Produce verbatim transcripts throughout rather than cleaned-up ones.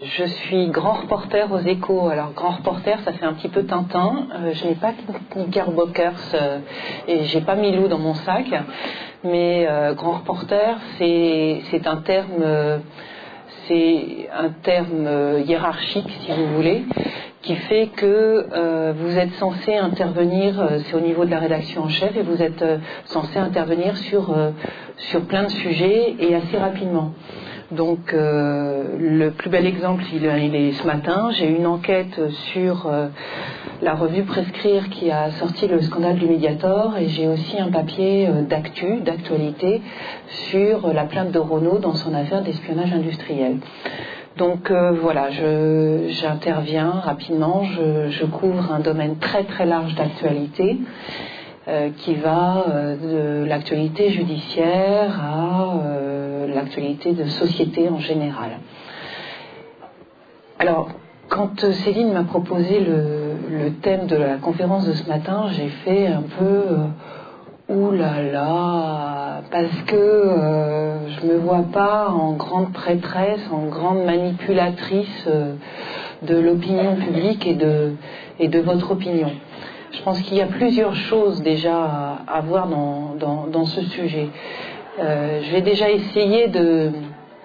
Je suis grand reporter aux Échos. Alors, grand reporter, ça fait un petit peu Tintin. Euh, je n'ai pas Knickerbockers euh, et j'ai pas Milou dans mon sac. Mais euh, grand reporter, c'est, c'est un terme, euh, c'est un terme euh, hiérarchique, si vous voulez, qui fait que euh, vous êtes censé intervenir, euh, c'est au niveau de la rédaction en chef, et vous êtes euh, censé intervenir sur, euh, sur plein de sujets et assez rapidement. Donc euh, le plus bel exemple, il, il est ce matin. J'ai eu une enquête sur euh, la revue Prescrire qui a sorti le scandale du Mediator, et j'ai aussi un papier euh, d'actu, d'actualité, sur la plainte de Renault dans son affaire d'espionnage industriel. Donc euh, voilà, je, j'interviens rapidement, je, je couvre un domaine très très large d'actualité. Euh, qui va euh, de l'actualité judiciaire à euh, l'actualité de société en général. Alors, quand euh, Céline m'a proposé le, le thème de la conférence de ce matin, j'ai fait un peu euh, ouh là là, parce que euh, je me vois pas en grande prêtresse, en grande manipulatrice euh, de l'opinion publique et de, et de votre opinion. Je pense qu'il y a plusieurs choses déjà à, à voir dans, dans, dans ce sujet. Euh, je vais déjà essayer de,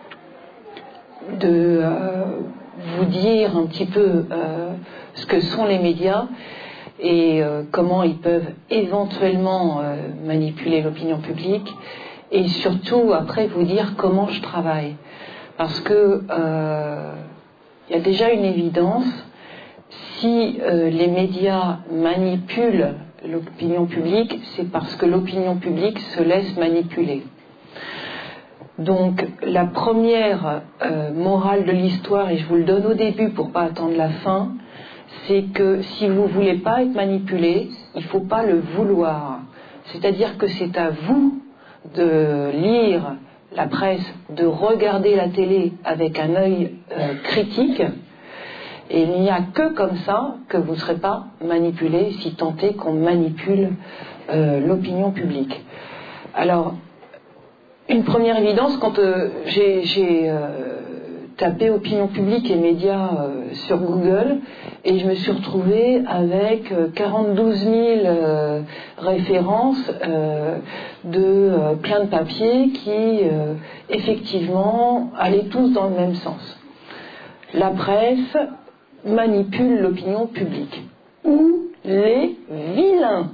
de euh, vous dire un petit peu euh, ce que sont les médias et euh, comment ils peuvent éventuellement euh, manipuler l'opinion publique, et surtout après vous dire comment je travaille. Parce que euh, il y a déjà une évidence. Si euh, les médias manipulent l'opinion publique, c'est parce que l'opinion publique se laisse manipuler. Donc la première euh, morale de l'histoire, et je vous le donne au début pour pas attendre la fin, c'est que si vous voulez pas être manipulé, il faut pas le vouloir. C'est-à-dire que c'est à vous de lire la presse, de regarder la télé avec un œil euh, critique. Et il n'y a que comme ça que vous ne serez pas manipulé, si tant est qu'on manipule euh, l'opinion publique. Alors, une première évidence, quand euh, j'ai, j'ai euh, tapé opinion publique et médias euh, sur Google, et je me suis retrouvée avec euh, quarante-douze mille euh, références euh, de euh, plein de papiers qui, euh, effectivement, allaient tous dans le même sens. La presse manipule l'opinion publique. Ou les vilains.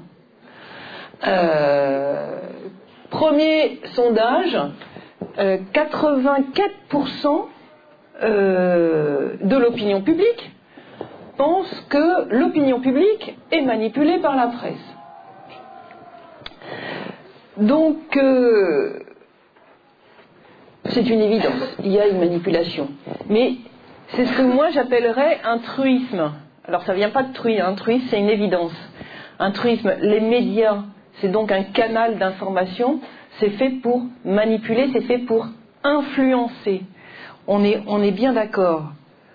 Euh, premier sondage, euh, quatre-vingt-quatre pour cent euh, de l'opinion publique pense que l'opinion publique est manipulée par la presse. Donc, euh, c'est une évidence, il y a une manipulation. Mais c'est ce que moi j'appellerais un truisme. Alors ça vient pas de truie, un truisme c'est une évidence. Un truisme, les médias, c'est donc un canal d'information, c'est fait pour manipuler, c'est fait pour influencer. On est, on est bien d'accord.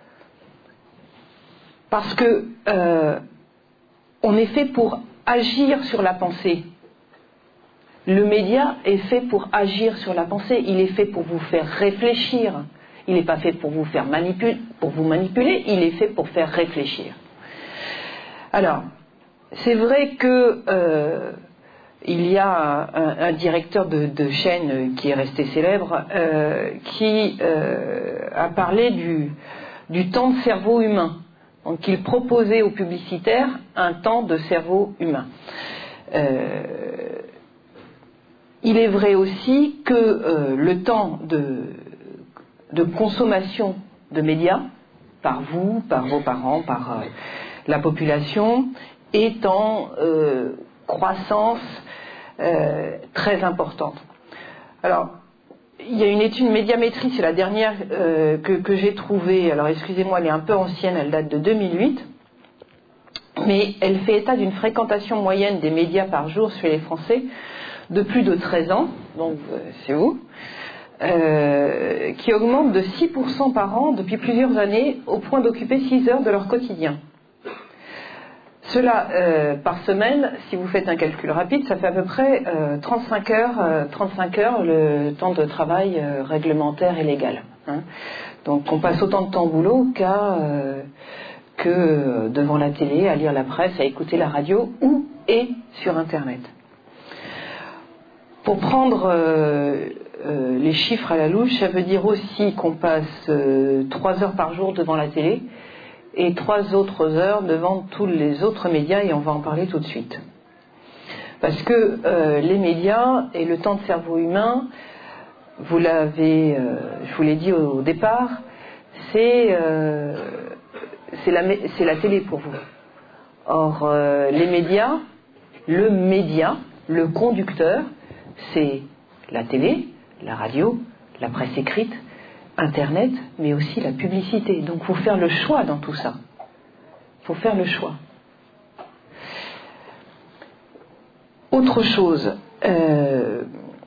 Parce que euh, on est fait pour agir sur la pensée. Le média est fait pour agir sur la pensée, il est fait pour vous faire réfléchir. Il n'est pas fait pour vous faire manipuler, pour vous manipuler, il est fait pour faire réfléchir. Alors, c'est vrai que euh, il y a un, un directeur de, de chaîne qui est resté célèbre, euh, qui euh, a parlé du, du temps de cerveau humain. Donc, il proposait aux publicitaires un temps de cerveau humain. Euh, il est vrai aussi que euh, le temps de de consommation de médias, par vous, par vos parents, par euh, la population, est en euh, croissance euh, très importante. Alors, il y a une étude Médiamétrie, c'est la dernière euh, que, que j'ai trouvée, alors excusez-moi, elle est un peu ancienne, elle date de deux mille huit, mais elle fait état d'une fréquentation moyenne des médias par jour chez les Français de plus de treize ans, donc euh, c'est vous, Euh, qui augmente de six pour cent par an depuis plusieurs années, au point d'occuper six heures de leur quotidien. Cela, euh, par semaine, si vous faites un calcul rapide, ça fait à peu près euh, trente-cinq heures, euh, trente-cinq heures le temps de travail euh, réglementaire et légal. Hein. Donc on passe autant de temps au boulot qu'à, euh, que devant la télé, à lire la presse, à écouter la radio ou et sur Internet. Pour prendre euh, euh, les chiffres à la louche, ça veut dire aussi qu'on passe euh, trois heures par jour devant la télé et trois autres heures devant tous les autres médias, et on va en parler tout de suite. Parce que euh, les médias et le temps de cerveau humain, vous l'avez, euh, je vous l'ai dit au, au départ, c'est, euh, c'est, la, c'est la télé pour vous. Or, euh, les médias, le média, le conducteur, c'est la télé, la radio, la presse écrite, Internet, mais aussi la publicité. Donc il faut faire le choix dans tout ça. Il faut faire le choix. Autre chose, euh,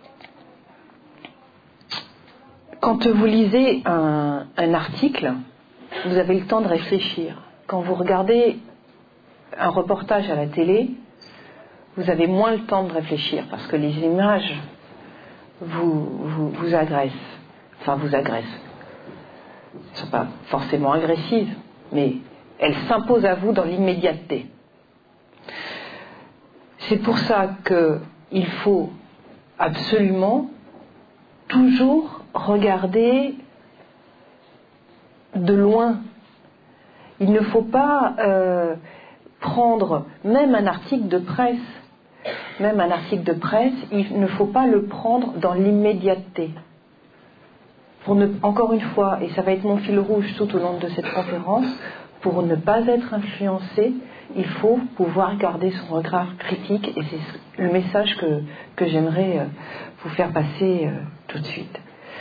quand vous lisez un, un article, vous avez le temps de réfléchir. Quand vous regardez un reportage à la télé, vous avez moins le temps de réfléchir parce que les images vous, vous, vous agressent. Enfin, vous agressent. Elles ne sont pas forcément agressives, mais elles s'imposent à vous dans l'immédiateté. C'est pour ça qu'il faut absolument toujours regarder de loin. Il ne faut pas euh, prendre même un article de presse, même un article de presse, il ne faut pas le prendre dans l'immédiateté. Pour ne, encore une fois, et ça va être mon fil rouge tout au long de cette conférence, pour ne pas être influencé, il faut pouvoir garder son regard critique, et c'est le message que, que j'aimerais vous faire passer euh, tout de suite.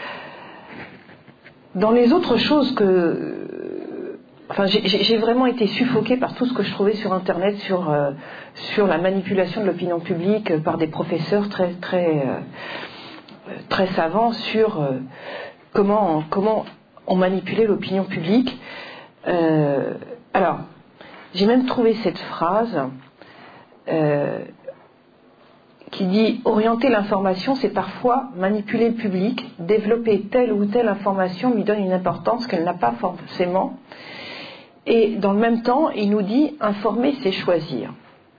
Dans les autres choses que... Enfin, j'ai, j'ai vraiment été suffoquée par tout ce que je trouvais sur Internet, sur, euh, sur la manipulation de l'opinion publique par des professeurs très, très, euh, très savants sur euh, comment, comment on manipulait l'opinion publique. Euh, alors, j'ai même trouvé cette phrase euh, qui dit « Orienter l'information, c'est parfois manipuler le public, développer telle ou telle information lui donne une importance qu'elle n'a pas forcément. » Et dans le même temps, il nous dit « Informer, c'est choisir ».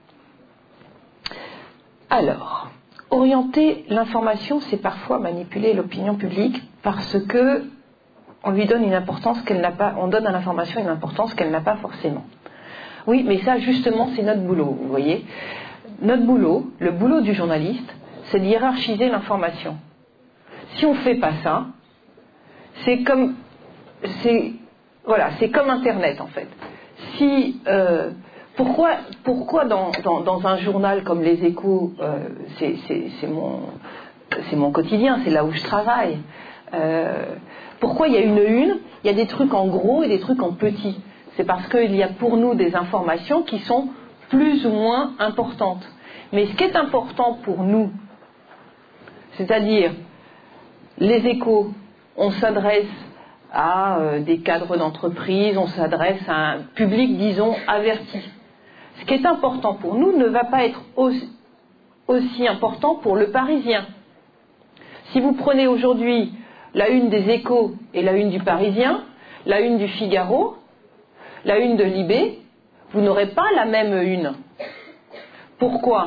Alors, orienter l'information, c'est parfois manipuler l'opinion publique parce que on lui donne une importance qu'elle n'a pas, on donne à l'information une importance qu'elle n'a pas forcément. Oui, mais ça, justement, c'est notre boulot, vous voyez. Notre boulot, le boulot du journaliste, c'est de hiérarchiser l'information. Si on ne fait pas ça, c'est comme, c'est, voilà, c'est comme Internet, en fait. Si, euh, pourquoi, pourquoi dans, dans, dans un journal comme Les Échos, euh, c'est, c'est, c'est, mon, c'est mon quotidien, c'est là où je travaille. Euh, pourquoi il y a une une, il y a des trucs en gros et des trucs en petit. C'est parce qu'il y a pour nous des informations qui sont plus ou moins importantes. Mais ce qui est important pour nous, c'est-à-dire Les Échos, on s'adresse à euh, des cadres d'entreprise, on s'adresse à un public, disons, averti. Ce qui est important pour nous ne va pas être aussi, aussi important pour le Parisien. Si vous prenez aujourd'hui la une des Échos et la une du Parisien, la une du Figaro, la une de Libé, vous n'aurez pas la même une. Pourquoi ?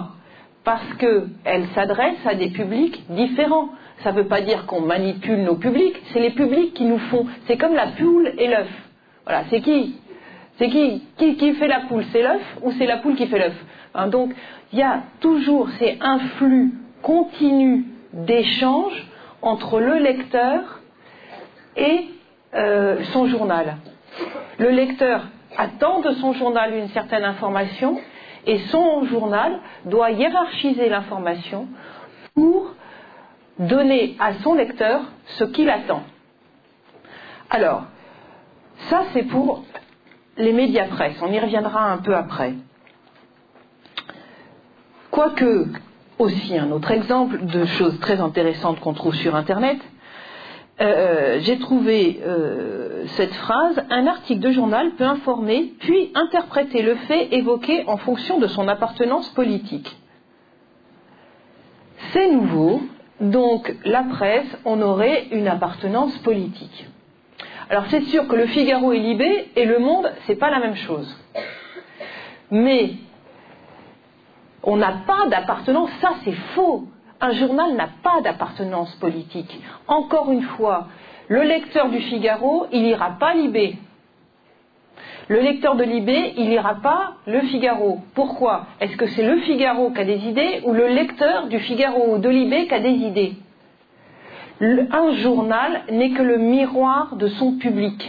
Parce qu'elle s'adresse à des publics différents. Ça ne veut pas dire qu'on manipule nos publics, c'est les publics qui nous font. C'est comme la poule et l'œuf. Voilà, c'est qui ? C'est qui qui, qui fait la poule ? C'est l'œuf ou c'est la poule qui fait l'œuf ? Hein, donc, il y a toujours c'est un flux continu d'échanges entre le lecteur et euh, son journal. Le lecteur attend de son journal une certaine information et son journal doit hiérarchiser l'information pour donner à son lecteur ce qu'il attend. Alors, ça c'est pour les médias presse, on y reviendra un peu après. Quoique, aussi un autre exemple de choses très intéressantes qu'on trouve sur Internet, Euh, j'ai trouvé euh, cette phrase « Un article de journal peut informer puis interpréter le fait évoqué en fonction de son appartenance politique. » C'est nouveau, donc la presse, on aurait une appartenance politique. Alors c'est sûr que le Figaro et Libé et Le Monde, c'est pas la même chose. Mais on n'a pas d'appartenance, ça c'est faux. Un journal n'a pas d'appartenance politique. Encore une fois, le lecteur du Figaro, il n'ira pas Libé. Le lecteur de Libé, il n'ira pas le Figaro. Pourquoi? Est-ce que c'est le Figaro qui a des idées ou le lecteur du Figaro ou de Libé qui a des idées? Le, un journal n'est que le miroir de son public.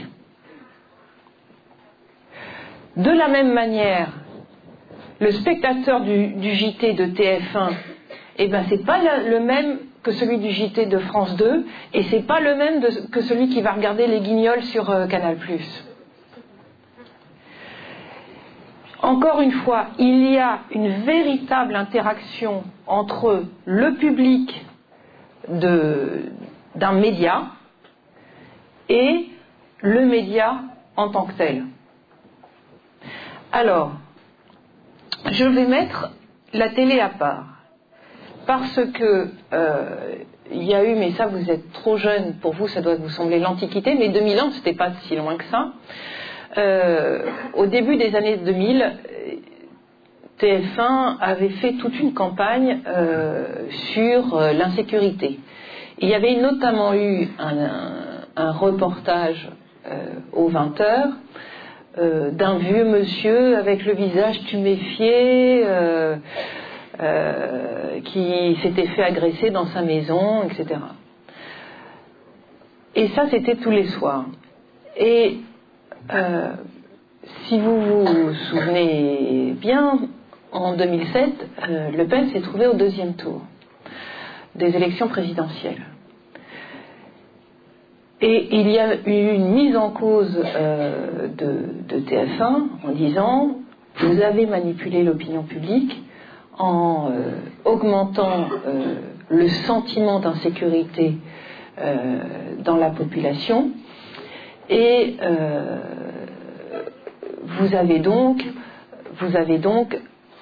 De la même manière, le spectateur du, du J T de T F un, eh ben, c'est pas le même que celui du J T de France deux et c'est pas le même de, que celui qui va regarder les Guignols sur euh, Canal plus. Encore une fois, il y a une véritable interaction entre le public de, d'un média et le média en tant que tel. Alors, je vais mettre la télé à part, parce que euh, il y a eu, mais ça vous êtes trop jeune, pour vous ça doit vous sembler l'Antiquité, mais deux mille ans c'était pas si loin que ça. Euh, au début des années deux mille, T F un avait fait toute une campagne euh, sur euh, l'insécurité. Il y avait notamment eu un, un, un reportage euh, aux vingt heures euh, d'un vieux monsieur avec le visage tuméfié euh, euh, qui s'était fait agresser dans sa maison, et cetera. Et ça, c'était tous les soirs. Et Euh, si vous vous souvenez bien, en deux mille sept, euh, Le Pen s'est trouvé au deuxième tour des élections présidentielles. Et il y a eu une mise en cause euh, de, de T F un en disant « Vous avez manipulé l'opinion publique en euh, augmentant euh, le sentiment d'insécurité euh, dans la population ». Et euh, vous avez donc, vous avez donc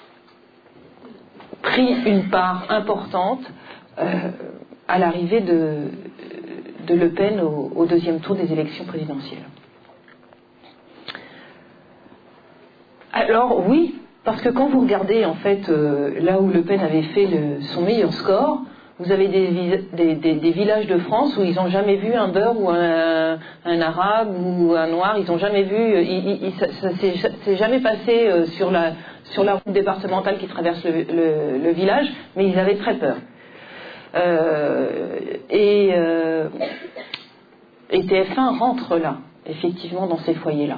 pris une part importante euh, à l'arrivée de, de Le Pen au, au deuxième tour des élections présidentielles. Alors oui, parce que quand vous regardez en fait euh, là où Le Pen avait fait le, son meilleur score, vous avez des, des, des, des villages de France où ils n'ont jamais vu un beurre ou un, un arabe ou un noir, ils n'ont jamais vu, il, il, ça, ça s'est jamais passé euh, sur, la, sur la route départementale qui traverse le, le, le village, mais ils avaient très peur. Euh, et, euh, et T F un rentre là, effectivement, dans ces foyers-là.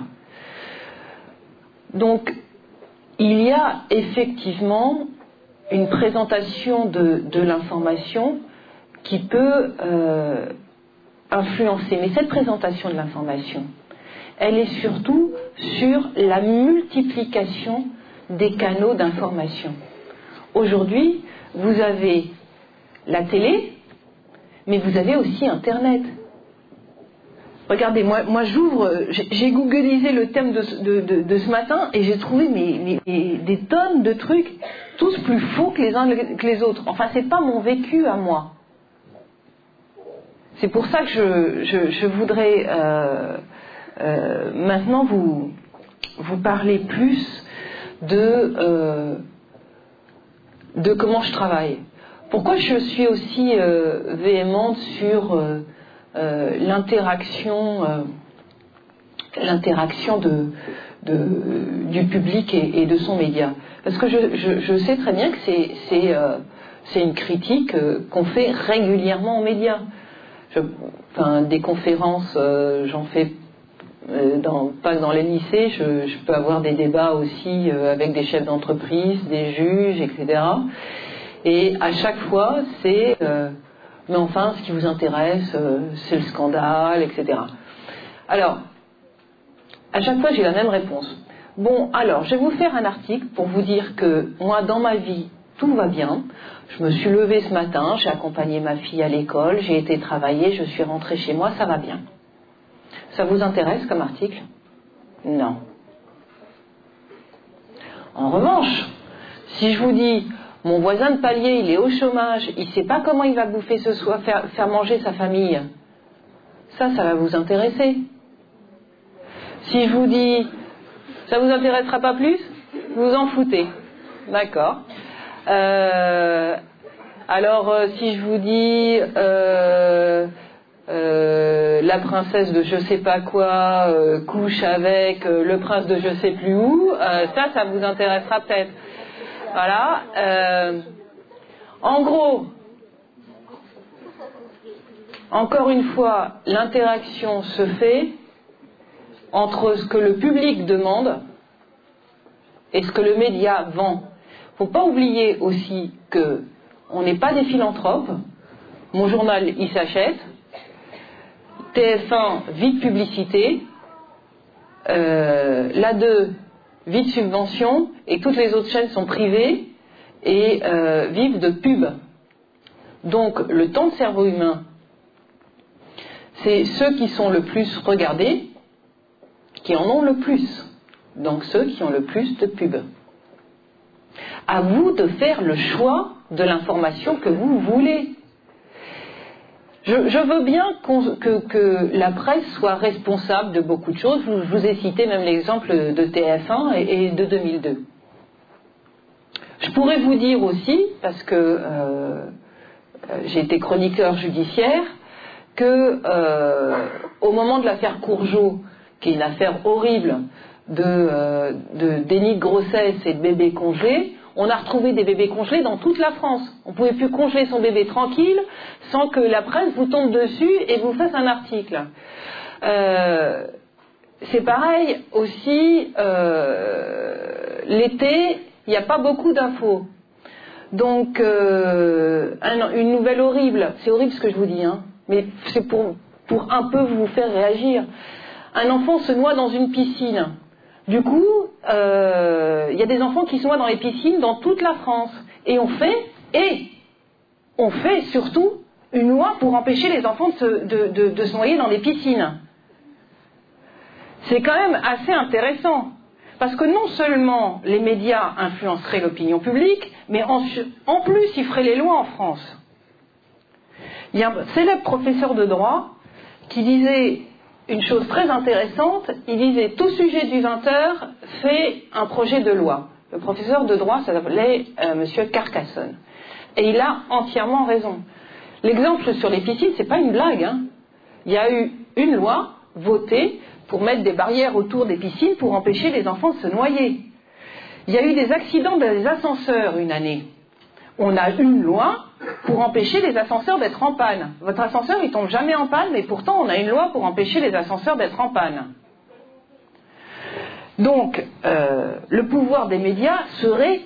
Donc, il y a effectivement une présentation de, de l'information qui peut euh, influencer. Mais cette présentation de l'information, elle est surtout sur la multiplication des canaux d'information. Aujourd'hui, vous avez la télé, mais vous avez aussi Internet. Regardez, moi, moi j'ouvre, j'ai googlisé le thème de, de, de, de ce matin et j'ai trouvé mais, mais, des tonnes de trucs, tous plus faux que les uns que les autres. Enfin, c'est pas mon vécu à moi. C'est pour ça que je, je, je voudrais euh, euh, maintenant vous, vous parler plus de, euh, de comment je travaille. Pourquoi je suis aussi euh, véhémente sur euh, euh, l'interaction, euh, l'interaction de, de, du public et, et de son média. Parce que je, je, je sais très bien que c'est, c'est, euh, c'est une critique euh, qu'on fait régulièrement aux médias. Je, enfin, des conférences, euh, j'en fais euh, dans, pas dans les lycées, je, je peux avoir des débats aussi euh, avec des chefs d'entreprise, des juges, et cetera. Et à chaque fois, c'est euh, mais enfin, ce qui vous intéresse, euh, c'est le scandale, et cetera. Alors, à chaque fois, j'ai la même réponse. Bon, alors, je vais vous faire un article pour vous dire que moi, dans ma vie, tout va bien. Je me suis levée ce matin, j'ai accompagné ma fille à l'école, j'ai été travailler, je suis rentrée chez moi, ça va bien. Ça vous intéresse comme article? Non. En revanche, si je vous dis, mon voisin de palier, il est au chômage, il ne sait pas comment il va bouffer ce soir, faire, faire manger sa famille, ça, ça va vous intéresser. Si je vous dis, ça vous intéressera pas plus? Vous vous en foutez. D'accord. Euh, alors, euh, si je vous dis euh, euh, la princesse de je sais pas quoi euh, couche avec euh, le prince de je sais plus où, euh, ça, ça vous intéressera peut-être. Voilà. Euh, en gros, encore une fois, l'interaction se fait entre ce que le public demande et ce que le média vend. Il ne faut pas oublier aussi qu'on n'est pas des philanthropes. Mon journal, il s'achète. T F un, vit de publicité. Euh, l'A deux, vit de subventions. Et toutes les autres chaînes sont privées et euh, vivent de pub. Donc, le temps de cerveau humain, c'est ceux qui sont le plus regardés qui en ont le plus. Donc ceux qui ont le plus de pubs. À vous de faire le choix de l'information que vous voulez. Je, je veux bien qu'on, que, que la presse soit responsable de beaucoup de choses. Je, je vous ai cité même l'exemple de T F un et, et de deux mille deux. Je pourrais vous dire aussi, parce que euh, j'ai été chroniqueur judiciaire, que euh, au moment de l'affaire Courgeot, qui est une affaire horrible de, euh, de déni de grossesse et de bébés congelés, on a retrouvé des bébés congelés dans toute la France. On ne pouvait plus congeler son bébé tranquille sans que la presse vous tombe dessus et vous fasse un article. Euh, c'est pareil aussi, euh, l'été, il n'y a pas beaucoup d'infos. Donc, euh, un, une nouvelle horrible, c'est horrible ce que je vous dis, hein, mais c'est pour, pour un peu vous faire réagir. Un enfant se noie dans une piscine. Du coup, euh, il y a des enfants qui se noient dans les piscines dans toute la France. Et on fait, et on fait surtout une loi pour empêcher les enfants de se, de, de, de se noyer dans les piscines. C'est quand même assez intéressant. Parce que non seulement les médias influenceraient l'opinion publique, mais en, en plus ils feraient les lois en France. Il y a un célèbre professeur de droit qui disait une chose très intéressante, il disait tout sujet du vingt heures fait un projet de loi. Le professeur de droit s'appelait euh, monsieur Carcassonne. Et il a entièrement raison. L'exemple sur les piscines, c'est pas une blague, hein. Il y a eu une loi votée pour mettre des barrières autour des piscines pour empêcher les enfants de se noyer. Il y a eu des accidents dans les ascenseurs une année. On a une loi pour empêcher les ascenseurs d'être en panne. Votre ascenseur, il tombe jamais en panne, mais pourtant on a une loi pour empêcher les ascenseurs d'être en panne. Donc, euh, le pouvoir des médias serait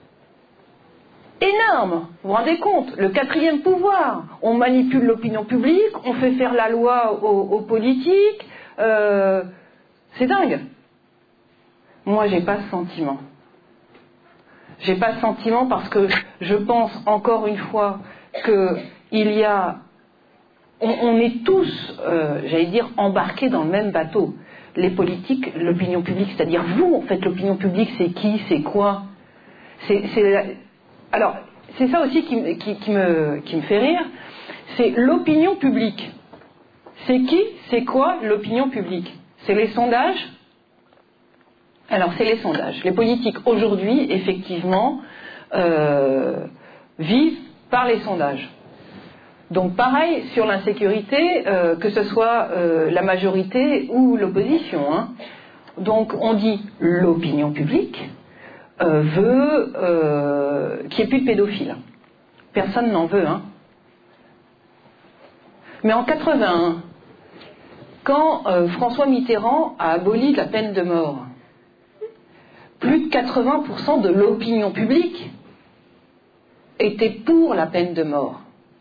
énorme. Vous vous rendez compte? Le quatrième pouvoir. On manipule l'opinion publique, on fait faire la loi aux, aux politiques. Euh, c'est dingue. Moi, j'ai pas ce sentiment. J'ai pas ce sentiment parce que je pense encore une fois qu'il y a, on, on est tous, euh, j'allais dire, embarqués dans le même bateau. Les politiques, l'opinion publique, c'est-à-dire vous, en fait, l'opinion publique, c'est qui, c'est quoi? C'est, c'est, alors, c'est ça aussi qui, qui, qui, me, qui me fait rire, c'est l'opinion publique. C'est qui, c'est quoi l'opinion publique? C'est les sondages? Alors, c'est les sondages. Les politiques, aujourd'hui, effectivement, euh, vivent par les sondages. Donc, pareil, sur l'insécurité, euh, que ce soit euh, la majorité ou l'opposition. Hein. Donc, on dit l'opinion publique euh, veut euh, qu'il n'y ait plus de pédophiles. Personne n'en veut. Hein. Mais en quatre-vingt-un, quand euh, François Mitterrand a aboli la peine de mort, plus de quatre-vingts pour cent de l'opinion publique était pour la peine de mort.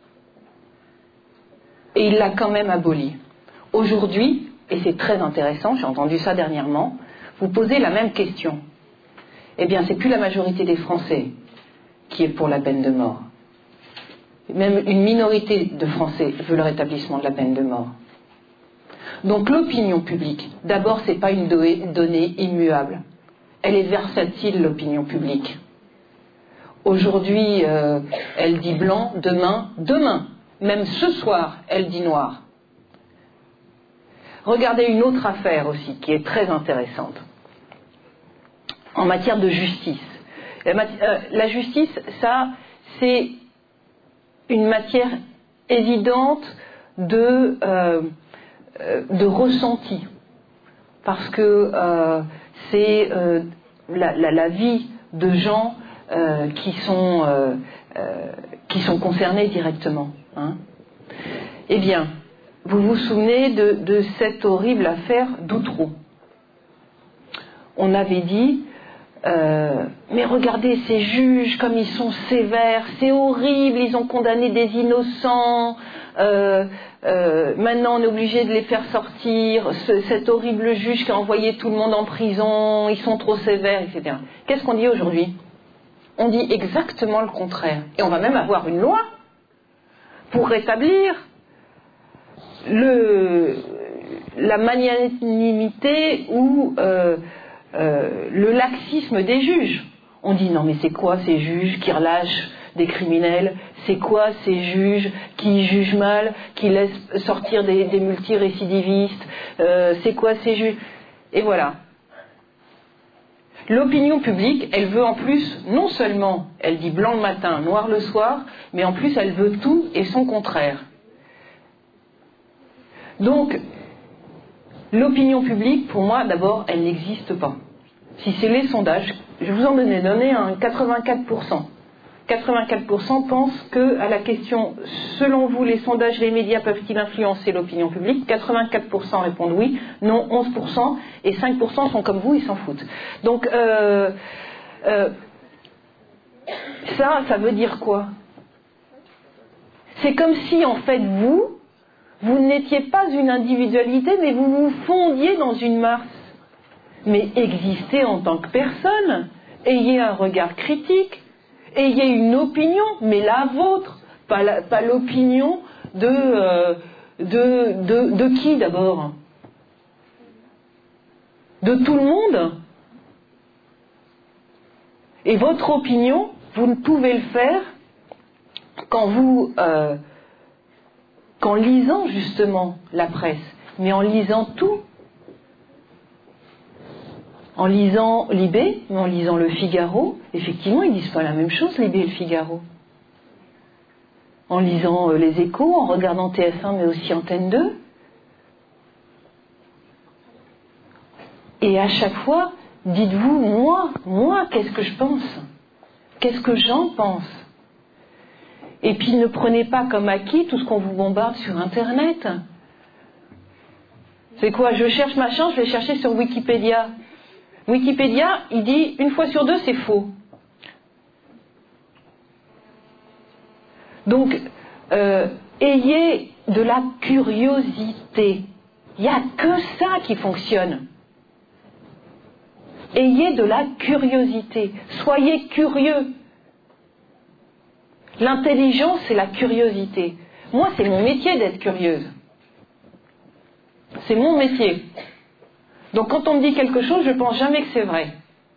Et il l'a quand même abolie. Aujourd'hui, et c'est très intéressant, j'ai entendu ça dernièrement, vous posez la même question. Eh bien, c'est plus la majorité des Français qui est pour la peine de mort. Même une minorité de Français veut le rétablissement de la peine de mort. Donc l'opinion publique, d'abord, c'est pas une donnée immuable. Elle est versatile, l'opinion publique. Aujourd'hui, euh, elle dit blanc, demain, demain, même ce soir, elle dit noir. regardez une autre affaire aussi qui est très intéressante en matière de justice. La, euh, la justice, ça, c'est une matière évidente de, euh, de ressenti, parce que euh, c'est euh, la, la, la vie de gens euh, qui sont euh, euh, qui sont concernés directement. Hein. Eh bien, vous vous souvenez de, de cette horrible affaire d'Outreau. On avait dit euh, mais regardez ces juges comme ils sont sévères, c'est horrible, ils ont condamné des innocents, euh, euh, maintenant on est obligé de les faire sortir, ce, cet horrible juge qui a envoyé tout le monde en prison, ils sont trop sévères, et cetera. Qu'est-ce qu'on dit aujourd'hui? On dit exactement le contraire. Et on va même avoir une loi pour rétablir le, la magnanimité ou euh, euh, le laxisme des juges. On dit non mais c'est quoi ces juges qui relâchent des criminels? C'est quoi ces juges qui jugent mal, qui laissent sortir des, des multirécidivistes? euh, C'est quoi ces juges? Et voilà. L'opinion publique, elle veut en plus, non seulement, elle dit blanc le matin, noir le soir, mais en plus elle veut tout et son contraire. Donc, l'opinion publique, pour moi, d'abord, elle n'existe pas. Si c'est les sondages, je vous en ai donné un quatre-vingt-quatre pour cent. quatre-vingt-quatre pour cent pensent que, à la question, selon vous, les sondages, les médias peuvent-ils influencer l'opinion publique? quatre-vingt-quatre pour cent répondent oui, non onze pour cent, et cinq pour cent sont comme vous, ils s'en foutent. Donc, euh, euh, ça, ça veut dire quoi? C'est comme si, en fait, vous, vous n'étiez pas une individualité, mais vous vous fondiez dans une masse. Mais existez en tant que personne, ayez un regard critique, ayez une opinion, mais la vôtre, pas, la, pas l'opinion de, euh, de, de, de qui d'abord? De tout le monde. Et votre opinion, vous ne pouvez le faire quand vous, euh, qu'en lisant justement la presse, mais en lisant tout. En lisant Libé, mais en lisant Le Figaro, effectivement, ils disent pas la même chose, Libé et Le Figaro. En lisant euh, Les Échos, en regardant T F un, mais aussi Antenne deux. Et à chaque fois, dites-vous, moi, moi, qu'est-ce que je pense? Qu'est-ce que j'en pense? Et puis ne prenez pas comme acquis tout ce qu'on vous bombarde sur Internet. C'est quoi? Je cherche machin, je vais chercher sur Wikipédia. Wikipédia, il dit une fois sur deux, c'est faux. Donc, euh, ayez de la curiosité. Il n'y a que ça qui fonctionne. Ayez de la curiosité. Soyez curieux. L'intelligence, c'est la curiosité. Moi, c'est mon métier d'être curieuse. C'est mon métier. Donc quand on me dit quelque chose, je ne pense jamais que c'est vrai.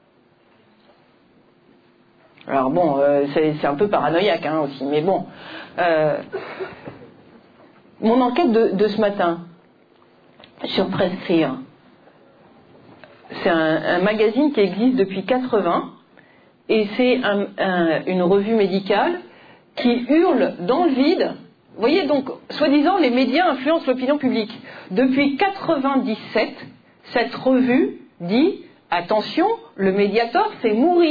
Alors bon, euh, c'est, c'est un peu paranoïaque hein, aussi, mais bon. Euh, mon enquête de, de ce matin sur Prescrire, c'est un, un magazine qui existe depuis quatre-vingts, et c'est un, un, une revue médicale qui hurle dans le vide. Vous voyez donc, soi-disant, les médias influencent l'opinion publique. Depuis quatre-vingt-dix-sept, cette revue dit « Attention, le Mediator fait mourir ».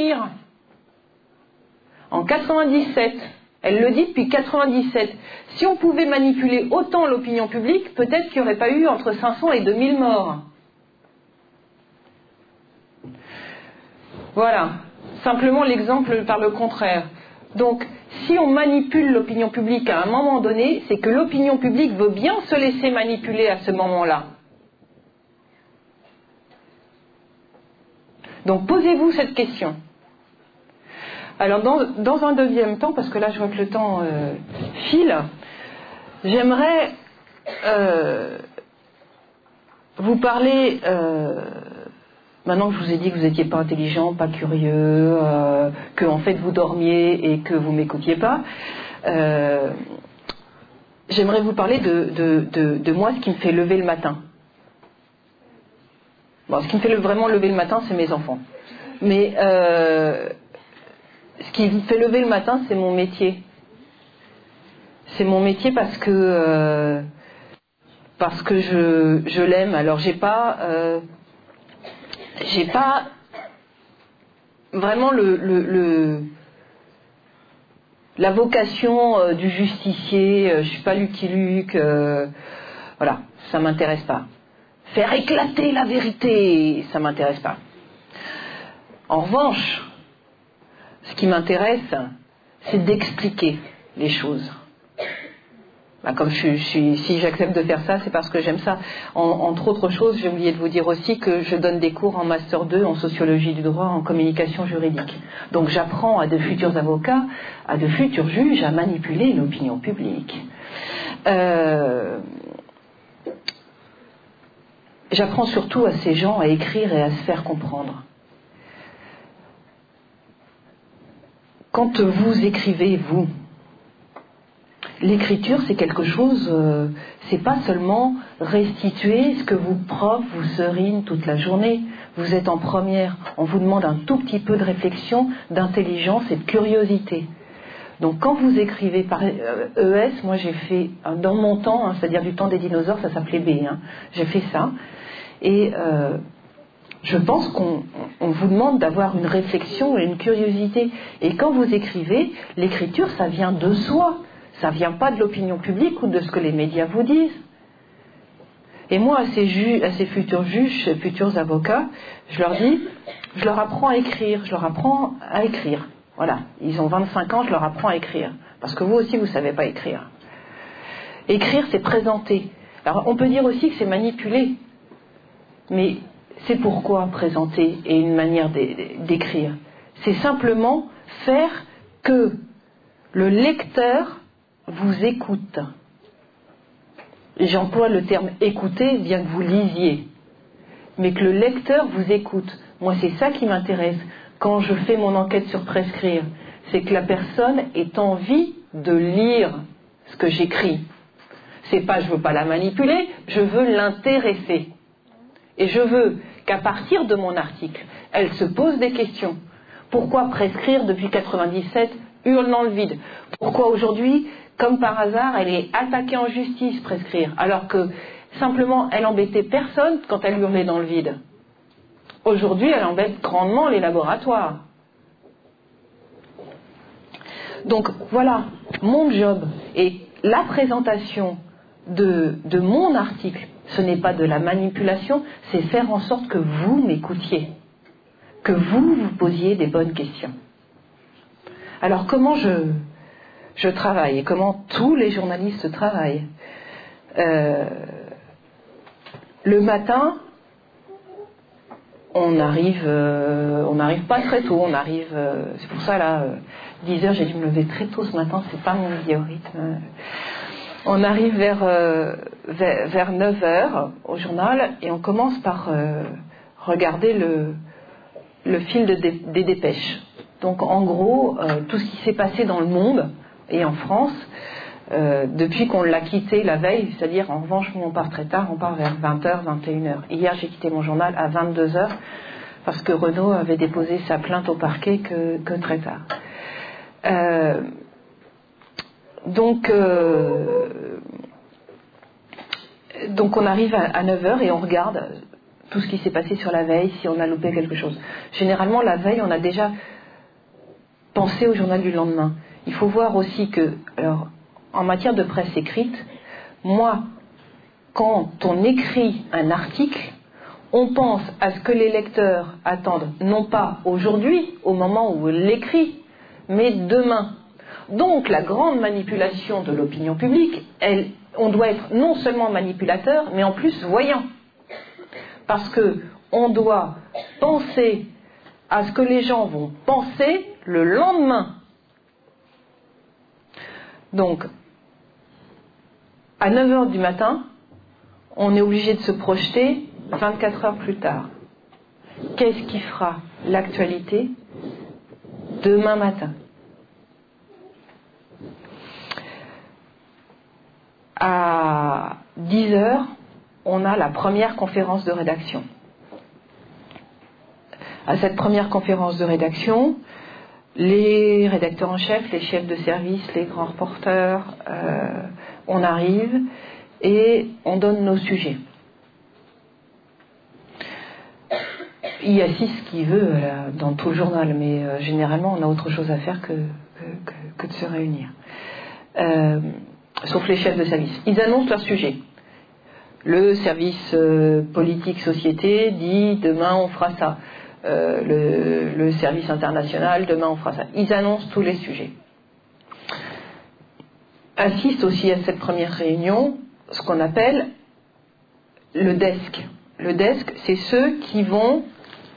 En quatre-vingt-dix-sept, elle le dit depuis quatre-vingt-dix-sept. Si on pouvait manipuler autant l'opinion publique, peut-être qu'il n'y aurait pas eu entre cinq cents et deux mille morts. Voilà, simplement l'exemple par le contraire. Donc, si on manipule l'opinion publique à un moment donné, c'est que l'opinion publique veut bien se laisser manipuler à ce moment-là. Donc posez-vous cette question. Alors dans, dans un deuxième temps, parce que là je vois que le temps euh, file, j'aimerais euh, vous parler, euh, maintenant que je vous ai dit que vous n'étiez pas intelligent, pas curieux, euh, que en fait vous dormiez et que vous ne m'écoutiez pas, euh, j'aimerais vous parler de, de, de, de moi, ce qui me fait lever le matin. Bon, ce qui me fait vraiment lever le matin, c'est mes enfants. Mais euh, ce qui me fait lever le matin, c'est mon métier. C'est mon métier parce que euh, parce que je, je l'aime. Alors j'ai pas euh, j'ai pas vraiment le, le, le la vocation euh, du justicier. Euh, je suis pas Lucky Luke. Euh, voilà, ça m'intéresse pas. Faire éclater la vérité, ça m'intéresse pas. En revanche, ce qui m'intéresse, c'est d'expliquer les choses. Ben, comme je, je suis, si j'accepte de faire ça, c'est parce que j'aime ça. En, entre autres choses, j'ai oublié de vous dire aussi que je donne des cours en Master deux en sociologie du droit, en communication juridique. Donc j'apprends à de futurs avocats, à de futurs juges à manipuler l'opinion publique. Euh, j'apprends surtout à ces gens à écrire et à se faire comprendre. Quand vous écrivez, vous, l'écriture, c'est quelque chose, euh, c'est pas seulement restituer ce que vous, prof, vous serine toute la journée. Vous êtes en première, on vous demande un tout petit peu de réflexion, d'intelligence et de curiosité. Donc quand vous écrivez par euh, E S, moi j'ai fait, dans mon temps, hein, c'est-à-dire du temps des dinosaures, ça s'appelait B, hein, j'ai fait ça. Et euh, je pense qu'on on vous demande d'avoir une réflexion et une curiosité. Et quand vous écrivez, l'écriture, ça vient de soi. Ça ne vient pas de l'opinion publique ou de ce que les médias vous disent. Et moi, à ces, ju- à ces futurs juges, ces futurs avocats, je leur dis, je leur apprends à écrire, je leur apprends à écrire. Voilà, ils ont vingt-cinq ans, je leur apprends à écrire. Parce que vous aussi, vous ne savez pas écrire. Écrire, c'est présenter. Alors, on peut dire aussi que c'est manipuler. Mais c'est pourquoi présenter et une manière d'écrire. C'est simplement faire que le lecteur vous écoute. Et j'emploie le terme écouter, bien que vous lisiez. Mais que le lecteur vous écoute. Moi, c'est ça qui m'intéresse quand je fais mon enquête sur Prescrire. C'est que la personne ait envie de lire ce que j'écris. C'est pas je veux pas la manipuler, je veux l'intéresser. Et je veux qu'à partir de mon article, elle se pose des questions. Pourquoi Prescrire depuis quatre-vingt-dix-sept hurle dans le vide? Pourquoi aujourd'hui, comme par hasard, elle est attaquée en justice, Prescrire, alors que simplement elle embêtait personne quand elle hurlait dans le vide? Aujourd'hui, elle embête grandement les laboratoires. Donc voilà, mon job et la présentation de, de mon article, ce n'est pas de la manipulation, c'est faire en sorte que vous m'écoutiez, que vous vous posiez des bonnes questions. Alors comment je, je travaille et comment tous les journalistes travaillent? euh, Le matin, on arrive, euh, on n'arrive pas très tôt, on arrive, euh, c'est pour ça là, euh, dix heures, j'ai dû me lever très tôt ce matin, c'est pas mon biorhythme. On arrive vers, euh, vers, vers neuf heures au journal et on commence par euh, regarder le, le fil de dé, des dépêches. Donc en gros, euh, tout ce qui s'est passé dans le monde et en France, euh, depuis qu'on l'a quitté la veille, c'est-à-dire en revanche, nous on part très tard, on part vers vingt heures, vingt et une heures. Hier j'ai quitté mon journal à vingt-deux heures parce que Renaud avait déposé sa plainte au parquet que, que très tard. Euh, Donc, euh, donc on arrive à, à neuf heures et on regarde tout ce qui s'est passé sur la veille, si on a loupé quelque chose. Généralement, la veille, on a déjà pensé au journal du lendemain. Il faut voir aussi que, alors, en matière de presse écrite, moi, quand on écrit un article, on pense à ce que les lecteurs attendent, non pas aujourd'hui, au moment où on l'écrit, mais demain. Donc la grande manipulation de l'opinion publique, elle, on doit être non seulement manipulateur, mais en plus voyant. Parce qu'on doit penser à ce que les gens vont penser le lendemain. Donc, à neuf heures du matin, on est obligé de se projeter vingt-quatre heures plus tard. Qu'est-ce qui fera l'actualité demain matin ? À dix heures, on a la première conférence de rédaction. À cette première conférence de rédaction, les rédacteurs en chef, les chefs de service, les grands reporters, euh, on arrive et on donne nos sujets. Il y a six qui veut euh, dans tout le journal, mais euh, généralement on a autre chose à faire que, que, que, que de se réunir. Euh, sauf les chefs de service. Ils annoncent leur sujet. Le service euh, politique société dit demain on fera ça. Euh, le, le service international, demain on fera ça. Ils annoncent tous les sujets. Assiste aussi à cette première réunion ce qu'on appelle le desk. Le desk, c'est ceux qui vont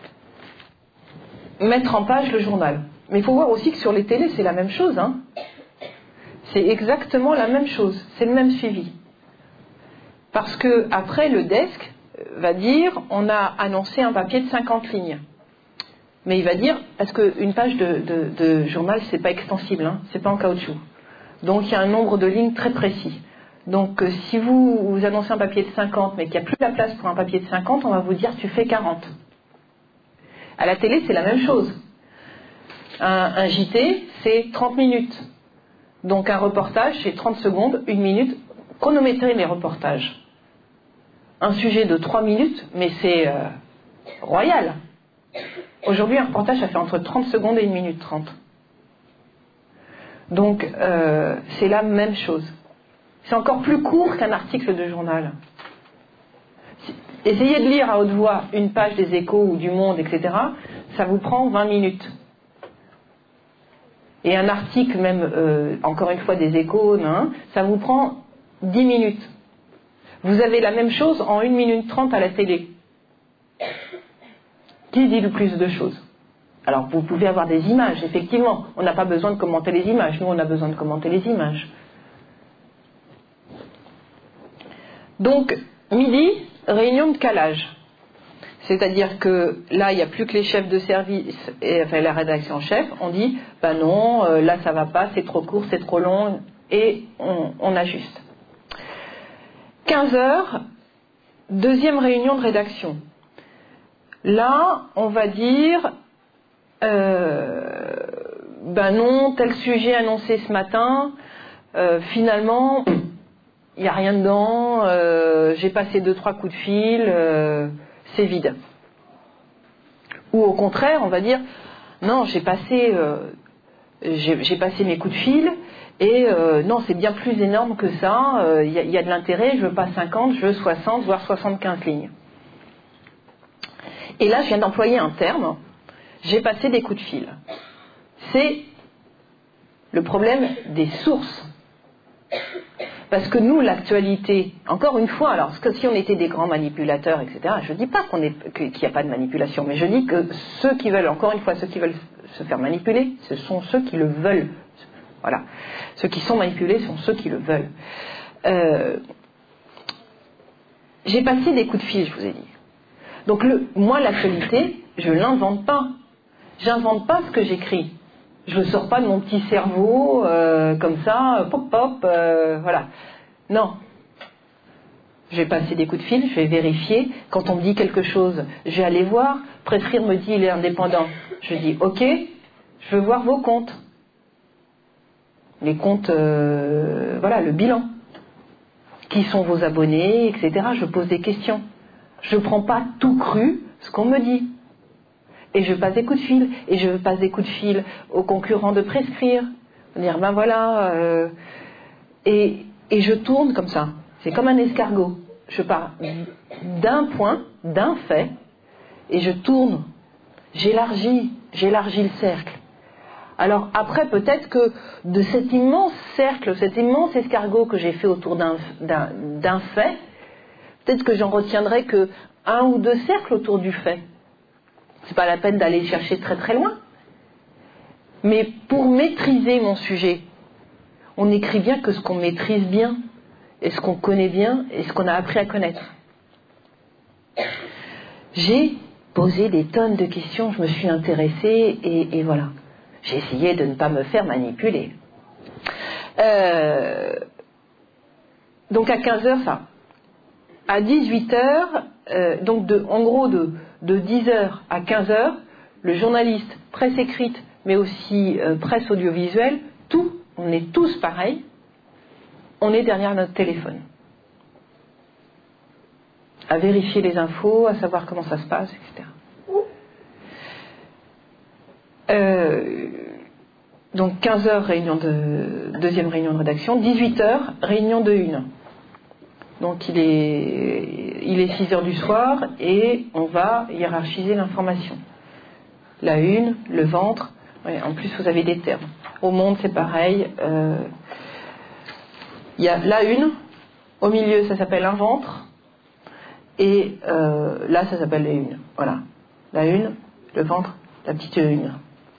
mettre en page le journal. Mais il faut voir aussi que sur les télés, c'est la même chose. Hein. C'est exactement la même chose. C'est le même suivi. Parce que après, le desk va dire, on a annoncé un papier de cinquante lignes. Mais il va dire, parce qu'une page de, de, de journal, c'est pas extensible, hein, c'est pas en caoutchouc. Donc il y a un nombre de lignes très précis. Donc euh, si vous, vous annoncez un papier de cinquante, mais qu'il n'y a plus la place pour un papier de cinquante, on va vous dire, tu fais quarante. À la télé, c'est la même chose. Un, un J T, c'est trente minutes. Donc un reportage, c'est trente secondes, une minute. Chronométrer les reportages. Un sujet de trois minutes, mais c'est euh, royal. Aujourd'hui, un reportage, ça fait entre trente secondes et une minute trente. Donc, euh, c'est la même chose. C'est encore plus court qu'un article de journal. Essayez de lire à haute voix une page des Échos ou du Monde, et cetera. Ça vous prend vingt minutes. Et un article, même, euh, encore une fois, des Échos, hein, ça vous prend dix minutes. Vous avez la même chose en une minute trente à la télé. Qui dit le plus de choses? Alors, vous pouvez avoir des images, effectivement. On n'a pas besoin de commenter les images. Nous, on a besoin de commenter les images. Donc, midi, réunion de calage. C'est-à-dire que là, il n'y a plus que les chefs de service, et, enfin la rédaction en chef. On dit, ben non, euh, là, ça va pas, c'est trop court, c'est trop long, et on, on ajuste. quinze heures, deuxième réunion de rédaction. Là, on va dire, euh, ben non, tel sujet annoncé ce matin, euh, finalement, il n'y a rien dedans, euh, j'ai passé deux, trois coups de fil, euh, c'est vide. Ou au contraire, on va dire, non, j'ai passé, euh, j'ai, j'ai passé mes coups de fil, et euh, non, c'est bien plus énorme que ça, il euh, y, y a de l'intérêt, je veux pas cinquante, je veux soixante, voire soixante-quinze lignes. Et là, je viens d'employer un terme, j'ai passé des coups de fil. C'est le problème des sources. Parce que nous, l'actualité, encore une fois, alors que si on était des grands manipulateurs, et cetera, je ne dis pas qu'on est, qu'il n'y a pas de manipulation, mais je dis que ceux qui veulent, encore une fois, ceux qui veulent se faire manipuler, ce sont ceux qui le veulent. Voilà. Ceux qui sont manipulés sont ceux qui le veulent. Euh, j'ai passé des coups de fil, je vous ai dit. Donc le, moi, l'actualité, je ne l'invente pas. J'invente pas ce que j'écris. Je ne sors pas de mon petit cerveau euh, comme ça, pop pop, euh, voilà. Non. Je vais passer des coups de fil, je vais vérifier. Quand on me dit quelque chose, je vais aller voir. Prescrire me dit il est indépendant. Je dis ok, je veux voir vos comptes. Les comptes, euh, voilà, le bilan. Qui sont vos abonnés, et cetera. Je pose des questions. Je ne prends pas tout cru ce qu'on me dit. Et je passe des coups de fil, et je passe des coups de fil aux concurrents de prescrire, dire ben voilà, euh, et, et je tourne comme ça. C'est comme un escargot. Je pars d'un point, d'un fait, et je tourne. J'élargis, j'élargis le cercle. Alors après, peut-être que de cet immense cercle, cet immense escargot que j'ai fait autour d'un, d'un, d'un fait, peut-être que j'en retiendrai que un ou deux cercles autour du fait. C'est pas la peine d'aller chercher très très loin. Mais pour maîtriser mon sujet, on n'écrit bien que ce qu'on maîtrise bien, et ce qu'on connaît bien, et ce qu'on a appris à connaître. J'ai posé des tonnes de questions, je me suis intéressée, et, et voilà. J'ai essayé de ne pas me faire manipuler. Euh, donc à quinze heures, ça. À dix-huit heures, euh, donc de, en gros de, de dix heures à quinze heures, le journaliste, presse écrite, mais aussi euh, presse audiovisuelle, tout, on est tous pareils, on est derrière notre téléphone. À vérifier les infos, à savoir comment ça se passe, et cetera. Euh, donc quinze heures, réunion de, deuxième réunion de rédaction, dix-huit heures, réunion de une. Donc il est, il est six heures du soir et on va hiérarchiser l'information. La une, le ventre, ouais, en plus vous avez des termes. Au Monde c'est pareil, euh, il y a la une, au milieu ça s'appelle un ventre, et euh, là ça s'appelle la une. Voilà, la une, le ventre, la petite une.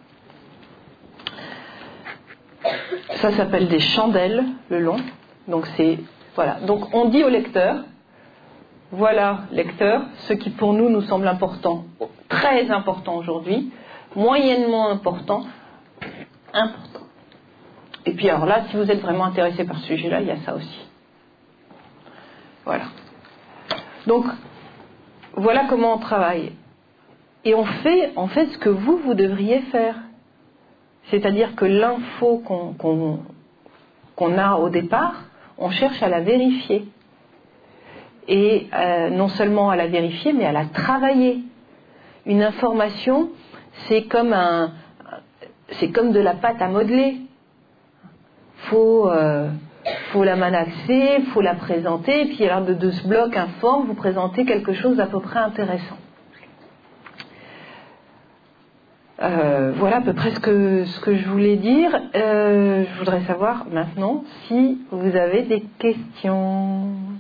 Ça s'appelle des chandelles, le long. Donc c'est, voilà. Donc on dit au lecteur, voilà lecteur, ce qui pour nous nous semble important, très important aujourd'hui, moyennement important, important. Et puis alors là, si vous êtes vraiment intéressé par ce sujet-là, il y a ça aussi. Voilà. Donc voilà comment on travaille. Et on fait en fait ce que vous, vous devriez faire. C'est-à-dire que l'info qu'on, qu'on, qu'on a au départ, on cherche à la vérifier. Et euh, non seulement à la vérifier, mais à la travailler. Une information, c'est comme, un, c'est comme de la pâte à modeler. Il faut, euh, faut la malaxer, il faut la présenter, et puis alors de, de ce bloc informe, vous présentez quelque chose d'à peu près intéressant. Euh, voilà à peu près ce que, ce que je voulais dire. Euh, je voudrais savoir maintenant si vous avez des questions.